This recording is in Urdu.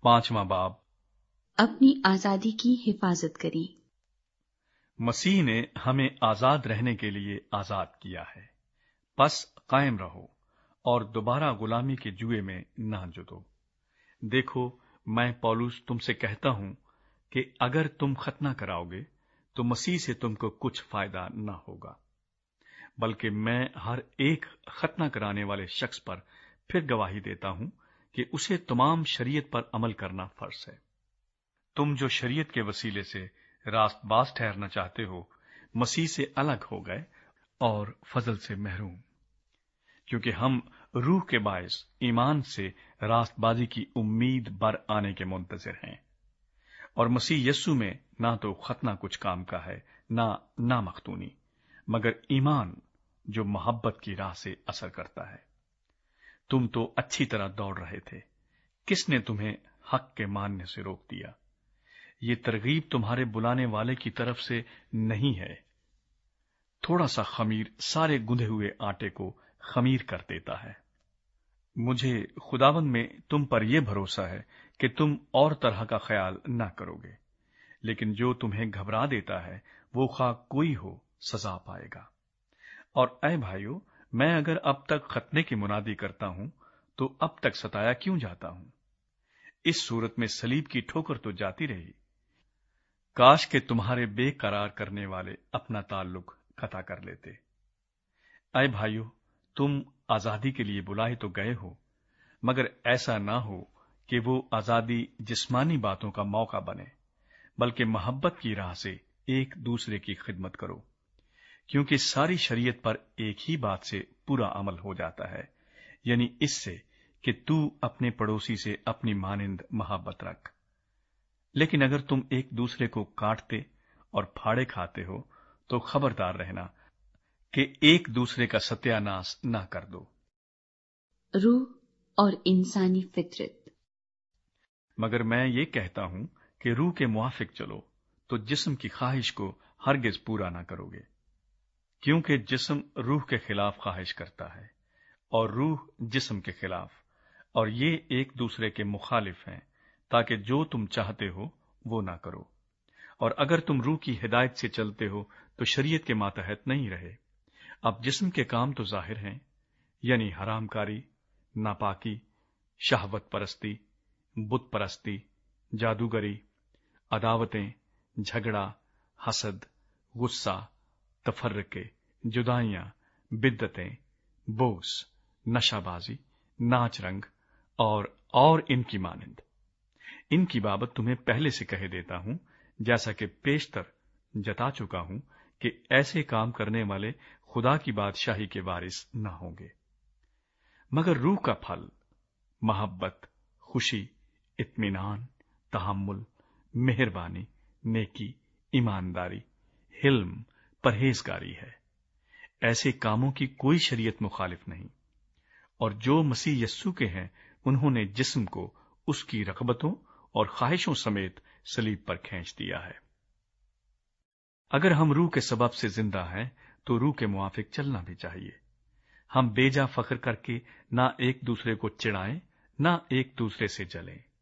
5वां बाब। اپنی آزادی کی حفاظت کریں۔ مسیح نے ہمیں آزاد رہنے کے لیے آزاد کیا ہے، پس قائم رہو اور دوبارہ غلامی کے جوئے میں نہ جتو۔ دیکھو، میں پولس تم سے کہتا ہوں کہ اگر تم ختنہ کراؤ گے تو مسیح سے تم کو کچھ فائدہ نہ ہوگا، بلکہ میں ہر ایک ختنہ کرانے والے شخص پر پھر گواہی دیتا ہوں کہ اسے تمام شریعت پر عمل کرنا فرض ہے۔ تم جو شریعت کے وسیلے سے راست باز ٹھہرنا چاہتے ہو، مسیح سے الگ ہو گئے اور فضل سے محروم، کیونکہ ہم روح کے باعث ایمان سے راست بازی کی امید بر آنے کے منتظر ہیں، اور مسیح یسوع میں نہ تو ختنہ کچھ کام کا ہے نہ نامختونی، مگر ایمان جو محبت کی راہ سے اثر کرتا ہے۔ تم تو اچھی طرح دوڑ رہے تھے، کس نے تمہیں حق کے ماننے سے روک دیا؟ یہ ترغیب تمہارے بلانے والے کی طرف سے نہیں ہے۔ تھوڑا سا خمیر سارے گندھے ہوئے آٹے کو خمیر کر دیتا ہے۔ مجھے خداوند میں تم پر یہ بھروسہ ہے کہ تم اور طرح کا خیال نہ کرو گے، لیکن جو تمہیں گھبرا دیتا ہے وہ خواہ کوئی ہو سزا پائے گا۔ اور اے بھائیو، میں اگر اب تک ختنے کی منادی کرتا ہوں تو اب تک ستایا کیوں جاتا ہوں؟ اس صورت میں صلیب کی ٹھوکر تو جاتی رہی۔ کاش کہ تمہارے بے قرار کرنے والے اپنا تعلق قطع کر لیتے۔ اے بھائیو، تم آزادی کے لیے بلائے تو گئے ہو، مگر ایسا نہ ہو کہ وہ آزادی جسمانی باتوں کا موقع بنے، بلکہ محبت کی راہ سے ایک دوسرے کی خدمت کرو، کیونکہ ساری شریعت پر ایک ہی بات سے پورا عمل ہو جاتا ہے، یعنی اس سے کہ تو اپنے پڑوسی سے اپنی مانند محبت رکھ۔ لیکن اگر تم ایک دوسرے کو کاٹتے اور پھاڑے کھاتے ہو تو خبردار رہنا کہ ایک دوسرے کا ستیہ ناش نہ کر دو۔ روح اور انسانی فطرت۔ مگر میں یہ کہتا ہوں کہ روح کے موافق چلو تو جسم کی خواہش کو ہرگز پورا نہ کرو گے، کیونکہ جسم روح کے خلاف خواہش کرتا ہے اور روح جسم کے خلاف، اور یہ ایک دوسرے کے مخالف ہیں، تاکہ جو تم چاہتے ہو وہ نہ کرو۔ اور اگر تم روح کی ہدایت سے چلتے ہو تو شریعت کے ماتحت نہیں رہے۔ اب جسم کے کام تو ظاہر ہیں، یعنی حرام کاری، ناپاکی، شہوت پرستی، بت پرستی، جادوگری، عداوتیں، جھگڑا، حسد، غصہ، تفرقے، جدائیاں، بدعتیں، بوس، نشہ بازی، ناچ رنگ اور ان کی مانند۔ ان کی بابت تمہیں پہلے سے کہہ دیتا ہوں، جیسا کہ پیشتر جتا چکا ہوں، کہ ایسے کام کرنے والے خدا کی بادشاہی کے وارث نہ ہوں گے۔ مگر روح کا پھل محبت، خوشی، اطمینان، تحمل، مہربانی، نیکی، ایمانداری، حلم، پرہیزگاری ہے۔ ایسے کاموں کی کوئی شریعت مخالف نہیں۔ اور جو مسیح یسوع کے ہیں انہوں نے جسم کو اس کی رغبتوں اور خواہشوں سمیت صلیب پر کھینچ دیا ہے۔ اگر ہم روح کے سبب سے زندہ ہیں تو روح کے موافق چلنا بھی چاہیے۔ ہم بے جا فخر کر کے نہ ایک دوسرے کو چڑھائیں، نہ ایک دوسرے سے جلیں۔